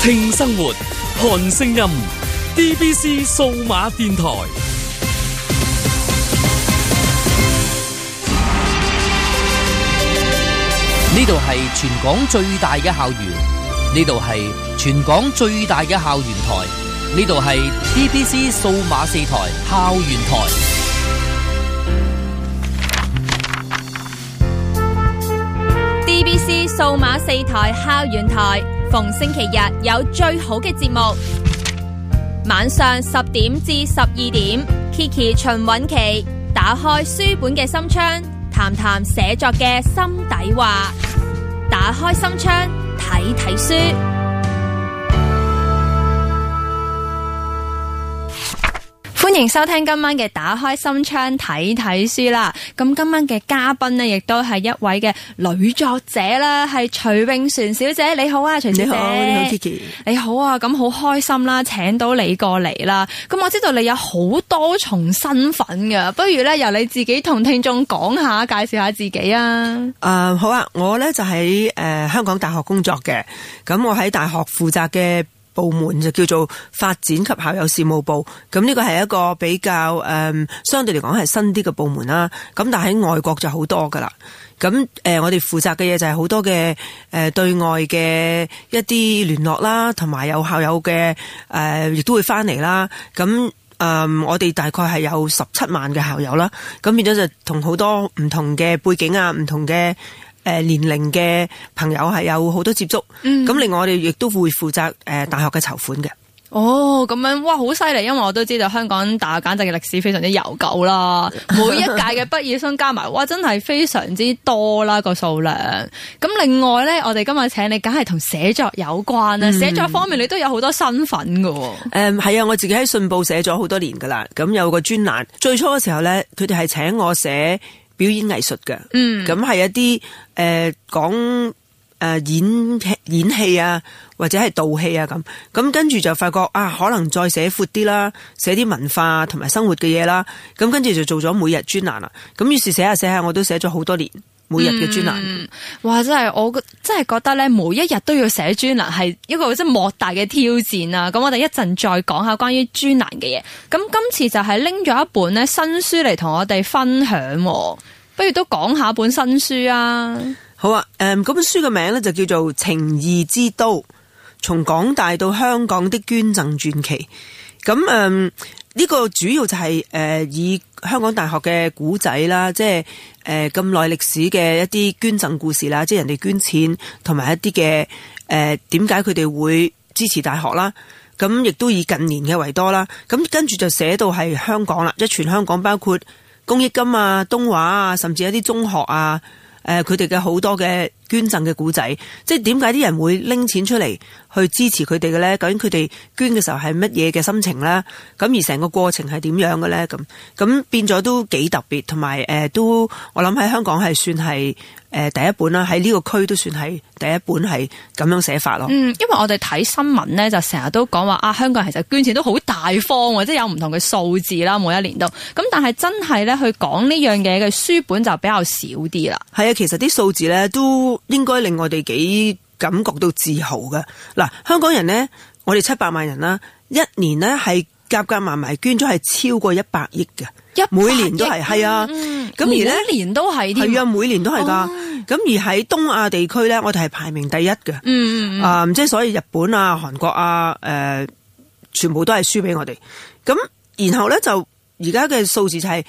聽生活，看聲音。DBC 數碼電台。 呢度係全港最大嘅校園，呢度係全港最大嘅校園台，呢度係 DBC 數碼4台校園台。 DBC 數碼4台校園台，逢星期日有最好嘅節目，晚上10點至12點 Kiki 秦韻琪打開書本嘅心窗，談談寫作嘅心底話，打開心窗睇睇書。歡迎收聽今晚嘅打開心窗睇睇書啦。咁今晚嘅嘉賓呢，亦都係一位嘅女作者啦，係徐永璇小姐。你好啊，徐小姐。 你好，你好 Kiki。 你好啊，咁好開心啦，請到你過嚟啦。咁我知道你有好多重身份噶，不如咧由你自己同聽眾講下，介紹下自己啊。 好啊，我咧就喺香港大學工作嘅，咁我喺大學負責嘅部門就叫做發展及校友事務部，咁呢個係一個比較相對嚟講係新啲嘅部門啦。咁但係喺外國就好多噶啦。咁我哋負責嘅嘢就係好多嘅對外嘅一啲聯絡啦，同埋有校友嘅亦都會翻嚟啦。咁我哋大概係有17萬嘅校友啦。咁變咗就同好多唔同嘅背景啊，唔同嘅年齡嘅朋友係有好多接觸，咁另外我哋亦都會負責大學嘅籌款嘅。 哦，咁樣，哇，好犀利！因為我都知道香港大學簡直嘅歷史非常之悠久啦，每一屆嘅畢業生加埋，哇，真係非常之多啦個數量。咁另外咧，我哋今日請你，梗係同寫作有關啦。寫作方面，你都有好多身份噶。 係啊，我自己喺信報寫咗好多年噶啦。咁有個專欄，最初嘅時候咧，佢哋係請我寫表演藝術嘅，咁係一啲講演戲啊，或者係道戲啊咁跟住就發覺啊，可能再寫闊啲啦，寫啲文化同埋生活嘅嘢啦，咁跟住就做咗每日專欄啦。咁於是寫下寫下，我都寫咗好多年每日嘅專欄。 哇！真係我真係覺得咧，每一日都要寫專欄係一個即係莫大嘅挑戰啊！咁我哋一陣再講下關於專欄嘅嘢。咁今次就係拎咗一本咧新書嚟同我哋分享，不如都講下本新書啊！ 好啊，嗰本書嘅名咧就叫做《情義之都：從港大到香港的捐贈傳奇》。咁呢個主要就係以香港大學嘅古仔啦，即係咁耐歷史嘅一啲捐贈故事啦，即係人哋捐錢同埋一啲嘅點解佢哋會支持大學啦。咁亦都以近年嘅為多啦。咁跟住就寫到係香港啦，即係全香港包括公益金啊、東華啊，甚至一啲中學啊。佢哋嘅好多嘅捐贈嘅古仔，即係點解啲人會拎錢出嚟去支持佢哋嘅咧？究竟佢哋捐嘅時候係乜嘢嘅心情咧？咁而成個過程係點樣嘅咧？咁變咗都幾特別，同埋都我諗喺香港係算係第一本啦，喺呢個區都算係第一本係咁樣寫法咯。 因為我哋睇新聞咧，就成日都講話啊，香港人其實捐錢都好大方，或者有唔同嘅數字啦，每一年都咁，但係真係咧去講呢樣嘢嘅書本就比較少啲啦。 係啊，其實啲數字咧都應該令我哋幾感覺到自豪㗎。嗱，香港人呢，我哋700萬人啦，一年呢係夾埋埋捐咗係超過100億嘅，每年都係啊。咁而呢每年都係添， 係啊，每年都係噶。咁而喺東亞地區咧，我哋係排名第一嘅。即係所以日本啊、韓國啊，全部都係輸俾我哋。咁然後咧就而家嘅數字就係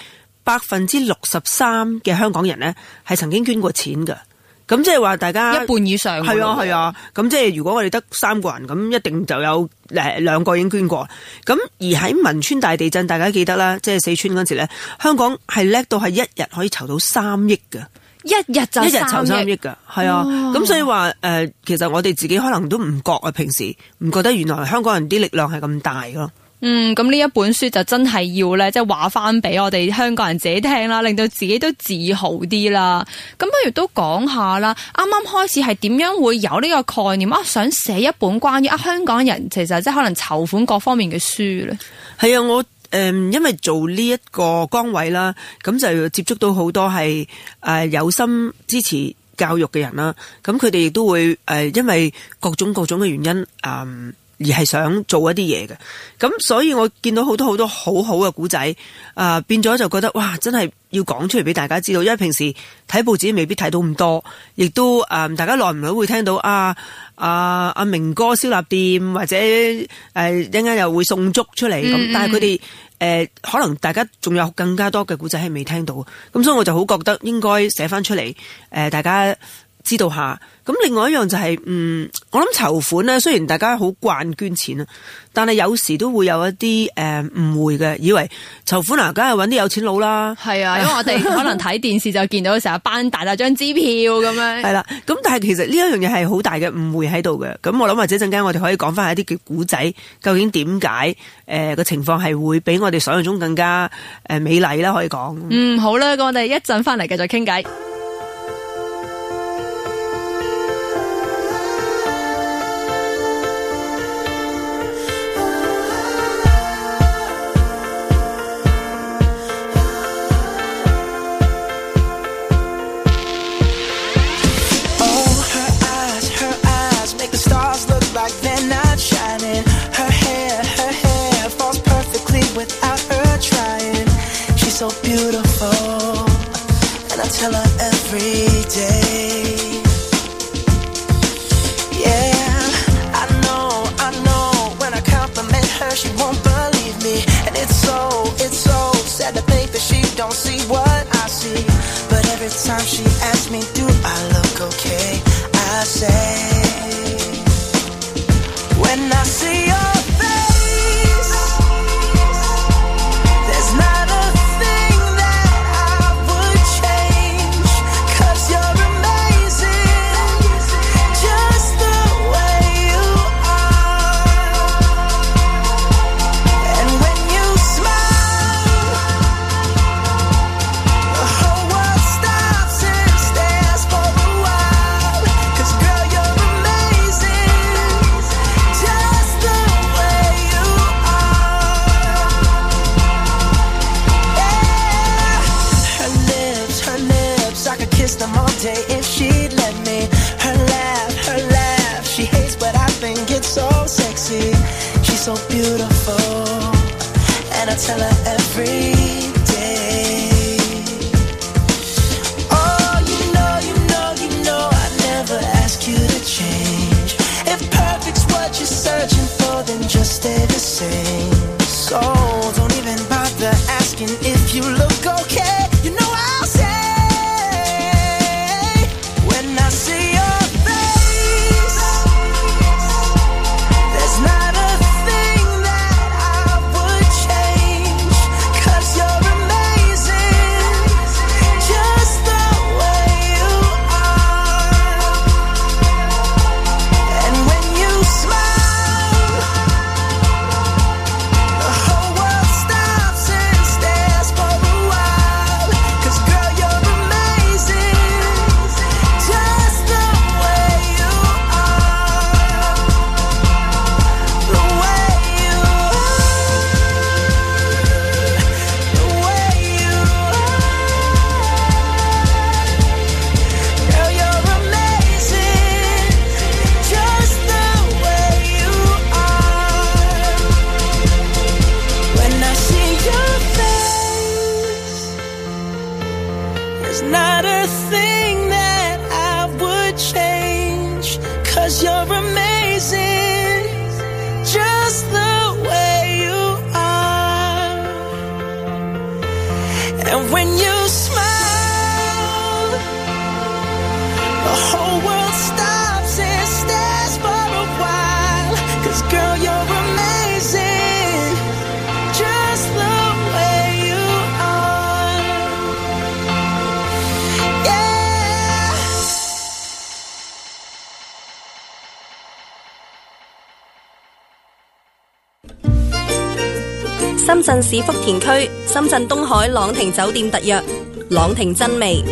63%嘅香港人咧係曾經捐過錢㗎。咁即係話大家一半以上。 係啊。咁即係如果我哋得3個人，咁一定就有2個已經捐過。咁而喺汶川大地震，大家記得啦，即係四川嗰時咧，香港係叻到係一日可以籌到3億㗎。 一日籌 3億㗎，係啊。咁所以話其實我哋自己可能都唔覺啊，平時唔覺得原來香港人啲力量係咁大咯。 咁呢一本書就真係要咧，即係話翻俾我哋香港人自己聽啦，令到自己都自豪啲啦。咁不如都講下啦，啱啱開始係點樣會有呢個概念啊？想寫一本關於香港人其實即係可能籌款各方面嘅書咧。 係啊，我因為做呢一個崗位啦，咁就接觸到好多係有心支持教育嘅人啦，咁佢哋亦都會因為各種嘅原因而係想做一啲嘢嘅，咁所以我見到好多好好嘅古仔，變咗就覺得哇，真係要講出嚟俾大家知道，因為平時睇報紙未必睇到咁多，亦都大家耐唔耐會聽到阿明哥燒臘店或者一陣間又會送粥出嚟咁，但係佢哋可能大家仲有更加多嘅古仔係未聽到，咁所以我就好覺得應該寫翻出嚟，大家知道下。咁另外一樣就係我諗籌款咧，雖然大家好慣捐錢啊，但係有時都會有一啲誤會嘅，以為籌款梗係揾啲有錢佬啦。 係啊，因為我哋可能睇電視就見到成日班大張支票咁樣。係啦，咁但係其實呢一樣嘢係好大嘅誤會喺度嘅。咁我諗或者陣間我哋可以講翻一啲嘅古仔，究竟點解個情況係會比我哋想象中更加美麗啦？可以講。 好啦，咁我哋一陣翻嚟繼續傾偈。 So beautiful, and I tell her every day. Yeah, I know, when I compliment her, she won't believe me. And it's so sad to think that she don't see what I see. But every time she asks me, do I look okay? I say, when I see your face, there's not a them all day if she'd let me. Her laugh, she hates but I think it's so sexy. She's so beautiful, and I tell her every day. Oh, you know I never ask you to change. If perfect's what you're searching for, then just stay the same. So don't even bother asking if you look okay. You know I'll say, 深圳市福田區深圳東海朗廷酒店特約朗廷真味。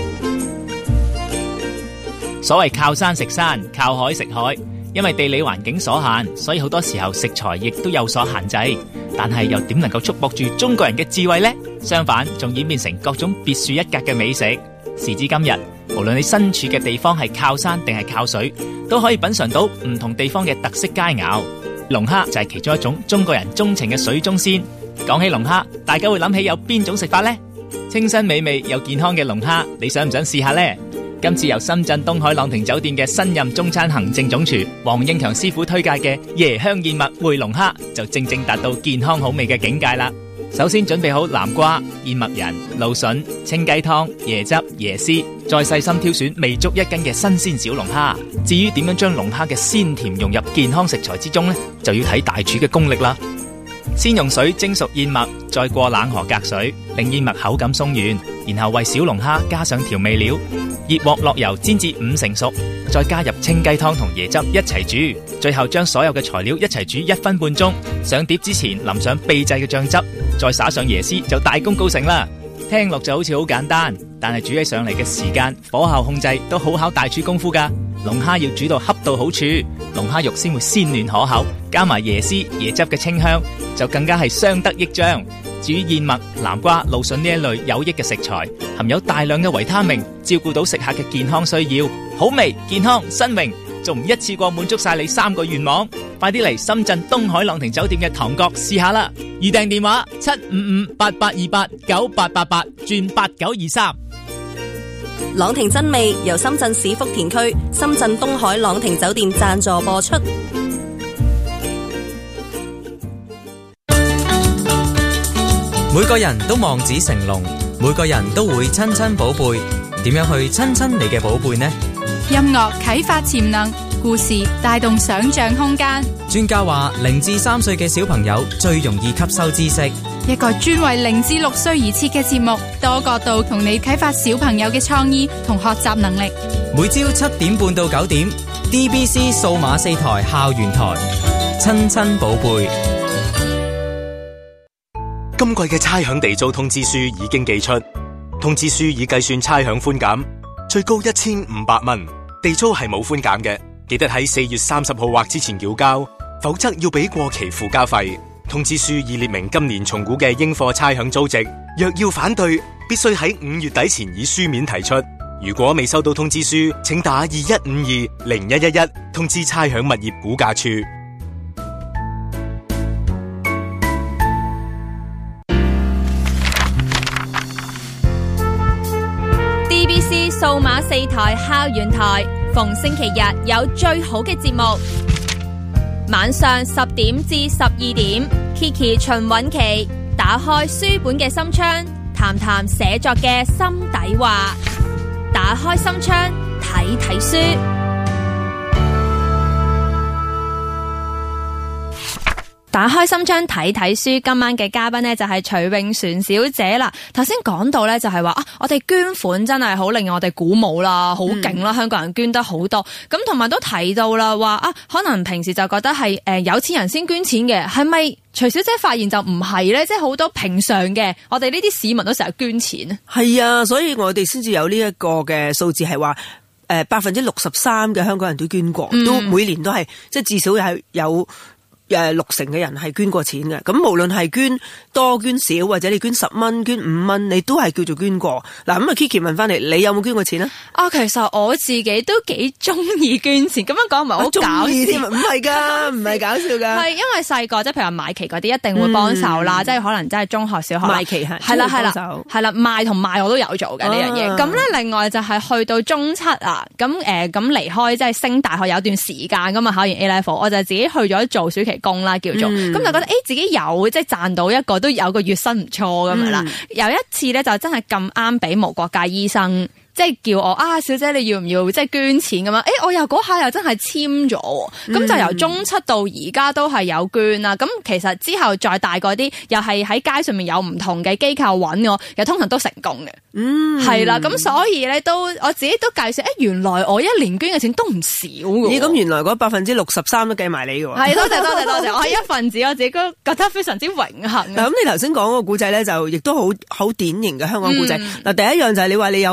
所謂靠山食山，靠海食海，因為地理環境所限，所以好多時候食材亦都有所限制。但係又點能夠束縛住中國人嘅智慧呢？相反，仲演變成各種別樹一格嘅美食。時至今日， 無論你身處嘅地方係靠山定係靠水，都可以品嘗到唔同地方嘅特色佳肴。龍蝦就係其中一種中國人鍾情嘅水中鮮。講起龍蝦，大家會諗起有邊種食法呢？清新美味又健康嘅龍蝦，你想唔想試下呢？今次由深圳東海朗廷酒店嘅新任中餐行政總廚黃應強師傅推介嘅椰香燕麥燴龍蝦，就正正達到健康好味嘅境界啦。首先準備好南瓜、燕麥仁、蘆筍、清雞湯、椰汁、椰絲，再細心挑選未足1斤嘅新鮮小龍蝦。至於點樣將龍蝦嘅鮮甜融入健康食材之中呢，就要睇大廚嘅功力啦。先用水蒸熟燕麥，再過冷河隔水，令燕麥口感鬆軟，然後為小龍蝦加上調味料，熱鑊落油煎至5成熟，再加入清雞湯同椰汁一齊煮，最後將所有嘅材料一齊煮1分半鐘，上碟之前淋上秘製嘅醬汁，再灑上椰絲就大功告成啦。聽落就好似好簡單，但係煮起上嚟嘅時間、火候控制都好考大廚功夫噶。龍蝦要煮到恰到好處，龍蝦肉先會鮮嫩可口，加埋椰絲、椰汁嘅清香，就更加係相得益彰。至於燕麥、南瓜、蘆筍呢一類有益嘅食材，含有大量嘅維他命，照顧到食客嘅健康需要，好味、健康、新穎，仲唔一次過滿足晒你3個願望？快啲嚟深圳東海朗廷酒店嘅堂角試下啦！預訂電話75588289888轉8923。 朗廷真味由深圳市福田區深圳東海朗廷酒店贊助播出。 每個人都望子成龍，每個人都會親親寶貝。點樣去親親你嘅寶貝呢？ 音樂啟發潛能，故事帶動想象空間。 專家話0至3歲嘅小朋友最容易吸收知識。 一個專為0至6歲而設嘅節目，多角度同你啟發小朋友嘅創意同學習能力。 每朝7點半到9點 DBC 數碼4台校園台，親親寶貝。 今季嘅差餉地租通知書已經寄出，通知書已計算差餉寬減，最高1500蚊。地租係冇寬減嘅，記得喺4月30號或之前繳交，否則要俾過期附加費。通知書已列明今年重估嘅應課差餉租值，若要反對，必須喺5月底前以書面提出。如果未收到通知書，請打21520111通知差餉物業估價處。 DBC 數碼4台校園台，逢星期日有最好嘅節目。晚上10點至12點 Kiki 秦韻琪打開書本嘅心窗，談談寫作嘅心底話。打開心窗睇睇書。打開心窗睇睇書，今晚嘅嘉賓呢就係徐永璇小姐啦。頭先講到呢就係話我哋捐款真係好令我哋鼓舞啦，好勁啦，香港人捐得好多。咁同埋都提到啦，話可能平時就覺得係有錢人先捐錢嘅，係咪徐小姐發現就唔係呢？即係好多平常嘅我哋呢啲市民都成日捐錢。係啊，所以我哋先至有呢一個嘅數字係話63%嘅香港人都捐過，都每年都係即係至少係有60%嘅人係捐過錢嘅。咁無論係捐多捐少，或者你捐10蚊、捐5蚊，你都係叫做捐過。嗱，咁啊 Kiki 問翻嚟，你有冇捐過錢啊？其實我自己都幾中意捐錢，咁樣講唔係好搞笑添，唔係噶，唔係搞笑噶。係因為細個即係譬如話買旗嗰啲一定會幫手啦，即係可能真係中學、小學買旗係啦，賣同賣我都有做嘅呢樣嘢。咁咧另外就係去到中七啊，咁離開即係升大學有段時間噶嘛，考完 A level， 我就自己去咗做暑期工啦，叫做咁就覺得自己有即係賺到一個都有個月薪唔錯咁樣啦。有一次咧就真係咁啱俾無國界醫生即係叫我小姐你要唔要即係捐錢咁樣？我又嗰下又真係簽咗，咁就由中七到而家都係有捐啦。咁其實之後再大個啲，又係喺街上面有唔同嘅機構揾我，又通常都成功嘅。係啦，咁所以咧都我自己都計算，原來我一年捐嘅錢都唔少嘅。咁原來嗰63%都計埋你嘅喎。係，多謝，我係一份子，我自己都覺得非常之榮幸。咁你頭先講個古仔咧，就亦都好典型嘅香港古仔。嗱，第一樣就係你話你有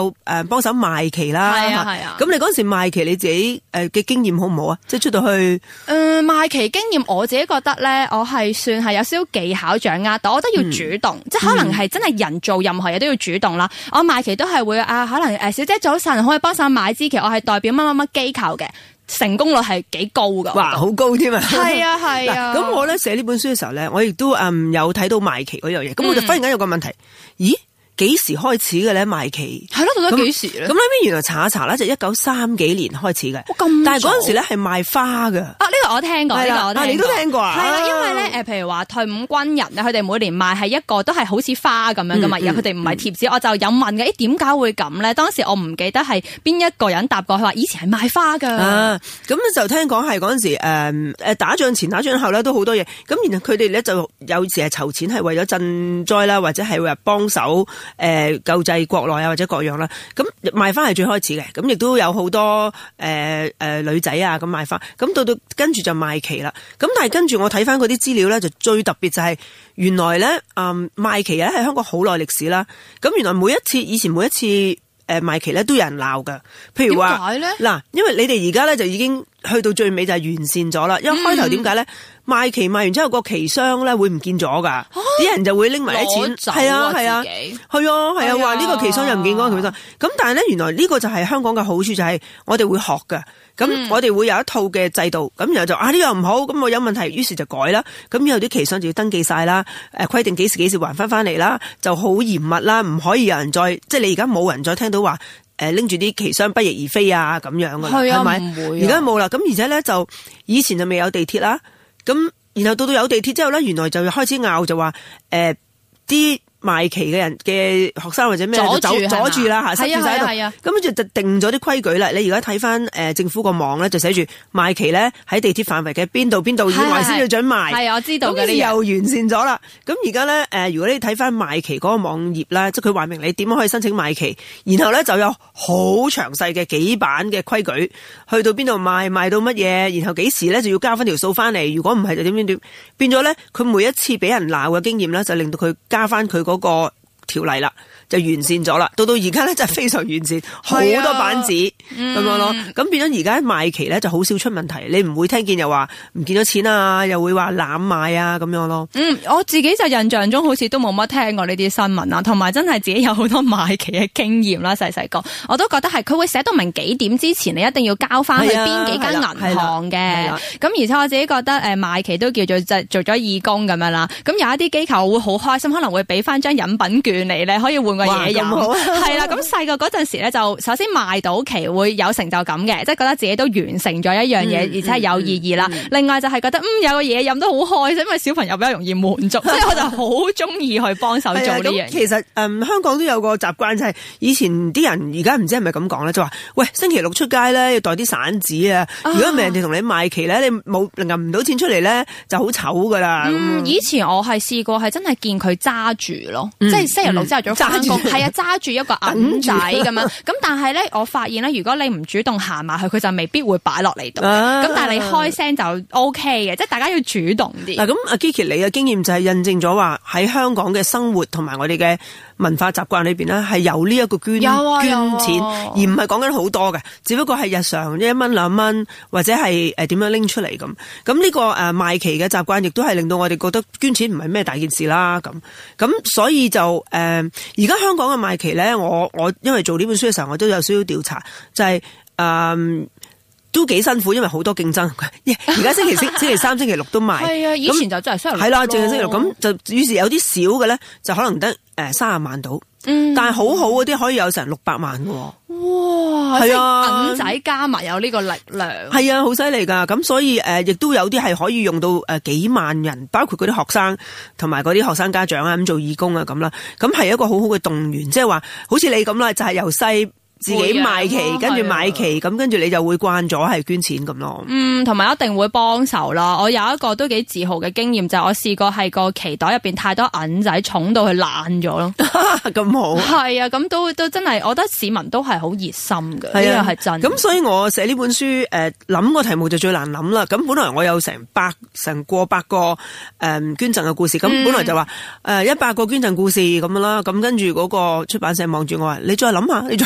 幫手賣旗啦。 係啊。 咁你嗰陣時賣旗你自己嘅經驗好唔好啊？即係出到去賣旗經驗，我自己覺得咧，我係算係有少少技巧掌握到，我覺得要主動，即係可能係真係人做任何嘢都要主動啦。我賣旗都係會可能小姐早晨可以幫手買支旗，我係代表乜乜乜機構嘅。成功率係幾高噶？ 哇，好高添啊！ 係啊。 咁我咧寫呢本書嘅時候咧，我亦都有睇到賣旗嗰樣嘢。咁我就忽然間有個問題，咦？幾時開始嘅咧賣旗？ 係咯，到底幾時咧？ 咁呢邊原來查一查咧，就1930幾年開始嘅。但係嗰陣時咧係賣花㗎。 呢個我聽過，呢個我聽過。 你都聽過啊？ 係啦，因為咧譬如話退伍軍人咧，佢哋每年賣係一個都係好似花咁樣噶嘛，然後佢哋唔係貼紙，我就有問嘅，點解會咁咧？當時我唔記得係邊一個人答過，佢話以前係賣花㗎。 咁就聽講係嗰陣時打仗前打仗後咧都好多嘢。咁然後佢哋咧就有時係籌錢係為咗賑災啦，或者係話幫手。救濟國內啊或者各樣啦，咁賣花係最開始嘅，咁亦都有好多女仔啊咁賣花，咁到跟住就賣旗啦。咁但係跟住我睇翻嗰啲資料咧，就最特別就係原來咧賣旗咧係香港好耐歷史啦。咁原來以前每一次賣旗咧都有人鬧噶，譬如話嗱，因為你哋而家咧就已經去到最尾就係完善咗啦。因為開頭點解咧？賣旗賣完之後個旗箱咧會唔見咗噶，啲人就會拎埋啲錢，係啊，話呢個旗箱又唔見嗰個旗箱。咁但係咧，原來呢個就係香港嘅好處，就係我哋會學噶。咁我哋會有一套嘅制度，咁然後就呢個唔好，咁我有問題，於是就改啦。咁以後啲旗箱就要登記晒啦，規定幾時還翻嚟啦，就好嚴密啦，唔可以有人再即係你而家冇人再聽到話拎住啲旗箱不翼而飛啊咁樣噶啦，係咪？唔會，而家冇啦。咁而且咧就以前就未有地鐵啦。咁，然後到有地鐵之後咧，原來就開始拗就話，啲賣旗嘅人嘅學生或者咩就阻住啦嚇，塞住晒喺度。咁跟住就定咗啲規矩啦。你而家睇翻政府個網咧，就寫住賣旗咧喺地鐵範圍嘅邊度以外先要準賣。係我知道嘅，你又完善咗啦。咁而家咧如果你睇翻賣旗嗰個網頁啦，即係佢話明你點樣可以申請賣旗，然後咧就有好詳細嘅幾版嘅規矩，去到邊度賣到乜嘢，然後幾時咧就要交翻條數翻嚟。如果唔係就點，變咗咧佢每一次俾人鬧嘅經驗咧，就令到佢加翻佢嗰個條例啦，就完善咗啦。到而家咧就係非常完善，好多板子咁樣咯。咁變咗而家賣旗咧就好少出問題，你唔會聽見又話唔見咗錢啊，又會話濫賣啊咁樣咯。 我自己就印象中好似都冇乜聽過呢啲新聞啊，同埋真係自己有好多賣旗嘅經驗啦。細細個我都覺得係佢會寫到明幾點之前你一定要交翻去邊幾間銀行嘅。咁而且我自己覺得賣旗都叫做做咗義工咁樣啦。咁有一啲機構會好開心，可能會俾翻張飲品券嚟咧，可以換個嘢飲。係啦，咁細個嗰陣時咧，就首先賣到旗會有成就感嘅，即係覺得自己都完成咗一樣嘢，而且係有意義啦。另外就係覺得有個嘢飲都好開心，因為小朋友比較容易滿足，所以我就好中意去幫手做呢樣嘢。 其實香港都有個習慣，就係以前啲人而家唔知係咪咁講咧，就話喂，星期六出街咧要袋啲散紙啊，如果唔係人哋同你賣旗咧，你冇揞唔到錢出嚟咧，就好醜噶啦。 以前我係試過係真係見佢揸住咯，即係星期六朝頭早翻工，係啊，揸住一個銀仔咁樣。咁但係咧，我發現咧，如果你唔主動行埋去，佢就未必會擺落嚟度。咁但係你開聲就 OK 嘅，即係大家要主動啲。 嗱，咁阿 Kiki 你嘅經驗就係印證咗話喺香港嘅生活同埋我哋嘅文化習慣裏邊咧，係有呢一個捐錢，而唔係講緊好多嘅，只不過係日常1蚊2蚊或者係點樣拎出嚟咁。咁呢個賣旗嘅習慣，亦都係令到我哋覺得捐錢唔係咩大件事啦。咁所以就而家香港嘅賣旗咧，我因為做呢本書嘅時候，我都有少少調查，就係都幾辛苦，因為好多競爭。而家星期三、星期六都賣。係啊，以前就真係星期六。 係啦，淨係星期六。咁就於是有啲少嘅咧，就可能得30萬到。但係好好嗰啲可以有成600萬嘅。 哇！係啊，銀仔加埋有呢個力量。係啊，好犀利㗎。咁所以亦都有啲係可以用到幾萬人，包括嗰啲學生同埋嗰啲學生家長啊，咁做義工啊咁啦。咁係一個好好嘅動員，即係話好似你咁啦，就係由細自己賣旗，跟住買旗，咁跟住你就會慣咗係捐錢咁咯。 同埋一定會幫手啦。我有一個都幾自豪嘅經驗，就係我試過係個旗袋入邊太多銀仔，重到佢爛咗咯。 咁好。係啊，咁都真係，我覺得市民都係好熱心嘅。呢個係真。咁所以我寫呢本書，諗個題目就最難諗啦。咁本來我有成過百個捐贈嘅故事，咁本來就話100個捐贈故事咁樣啦。咁跟住嗰個出版社望住我話：你再諗下，你再諗下。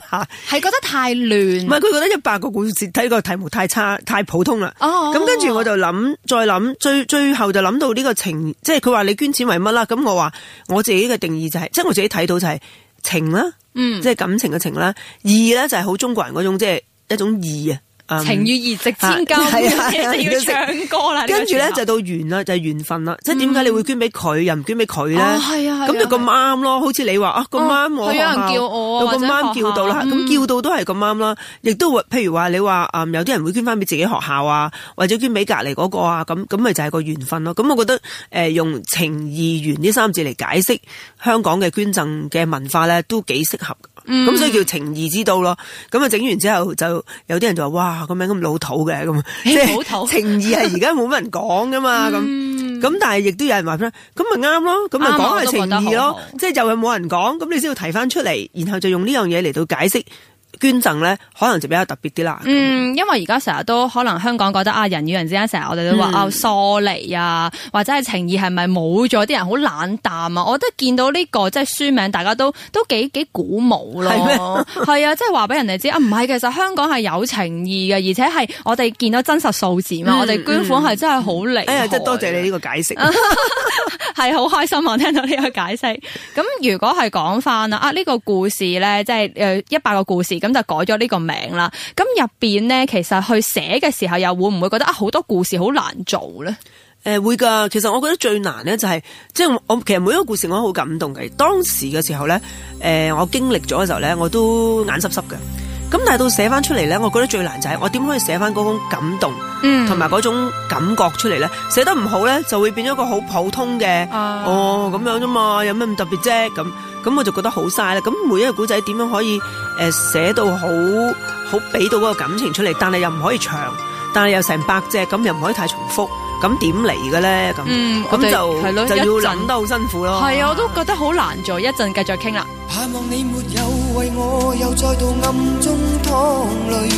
下， 係覺得太亂。 唔係佢覺得100個故事睇個題目太差太普通啦。咁跟住我就諗再諗，最後就諗到呢個情，即係佢話你捐錢為乜啦？咁我話我自己嘅定義就係，即係我自己睇到就係情啦，即係感情嘅情啦。義咧就係好中國人嗰種，即係一種義啊。 情與義值千金，一定要唱歌啦。 跟住咧就到緣啦，就係緣分啦。即係點解你會捐俾佢，又唔捐俾佢咧？ 係啊， 咁就咁啱咯。好似你話咁啱我， 有人叫我， 咁啱叫到啦。咁叫到都係咁啱啦。亦都譬如話你話有啲人會捐翻俾自己學校啊，或者捐俾隔離嗰個啊，咁咪就係個緣分咯。咁我覺得用情義緣呢3字嚟解釋香港嘅捐贈嘅文化咧，都幾適合。咁所以叫情義之都咯。咁啊整完之後就有啲人就話哇，個名咁老土嘅咁，即係情義係而家冇乜人講噶嘛咁但係亦都有人話咁咪啱咯，咁咪講係情義咯，即係就係冇人講，咁你先要提翻出嚟，然後就用呢樣嘢嚟到解釋捐贈咧，可能就比較特別啲啦。 因為而家成日都可能香港覺得人與人之間成日我哋都話疏離啊，或者係情義係咪冇咗，啲人好冷淡啊？我覺得見到呢個即係書名，大家都幾鼓舞咯。係啊，即係話俾人哋知唔係，其實香港係有情義嘅，而且係我哋見到真實數字嘛，我哋捐款係真係好厲害。 真係多謝你呢個解釋， 係好開心啊！聽到呢個解釋。咁如果係講翻呢個故事咧，即係100個故事。咁就改咗呢個名啦。咁入邊咧，其實去寫嘅時候，又會唔會覺得好多故事好難做咧？ 會噶。其實我覺得最難咧就係，即係我其實每一個故事我都好感動嘅。當時嘅時候咧，我經歷咗嘅時候咧，我都眼濕濕嘅。咁但係到寫翻出嚟咧，我覺得最難就係我點可以寫翻嗰種感動，同埋嗰種感覺出嚟咧。寫得唔好咧，就會變咗一個好普通嘅，咁樣啫嘛，有咩咁特別啫？咁我就覺得好嘥啦。咁每一個古仔點樣可以寫到好俾到嗰個感情出嚟，但係又唔可以長，但係又成百隻，咁又唔可以太重複，咁點嚟嘅咧？咁就要諗得好辛苦咯。 係啊，我都覺得好難做，一陣繼續傾啦。 盼望你沒有為我又再度暗中淌淚，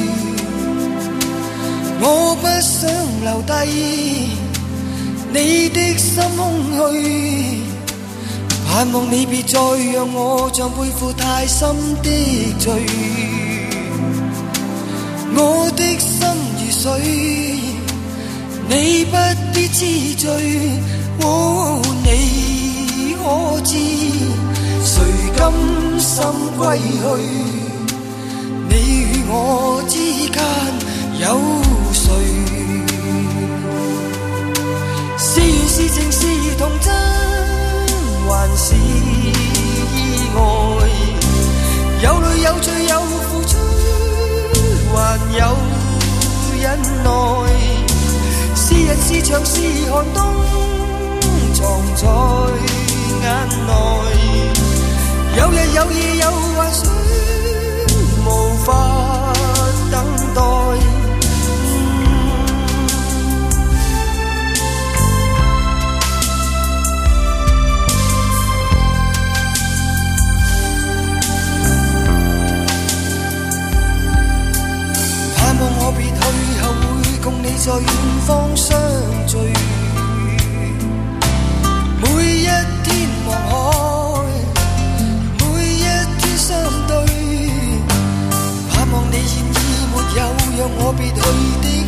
我不想留低你的心空虛，盼望你別再讓我像背負太深的罪，我的心如水，你不必知罪，你可知誰甘心歸去？你與我之間有誰？是緣是情是童真，還是意外？有淚有罪有付出，還有忍耐。是人是牆是寒冬，藏在眼內。有日有夜有幻想，無法等待。盼望我別去後會共你在遠方相聚，每一天望海，相對，盼望你現已沒有讓我別去的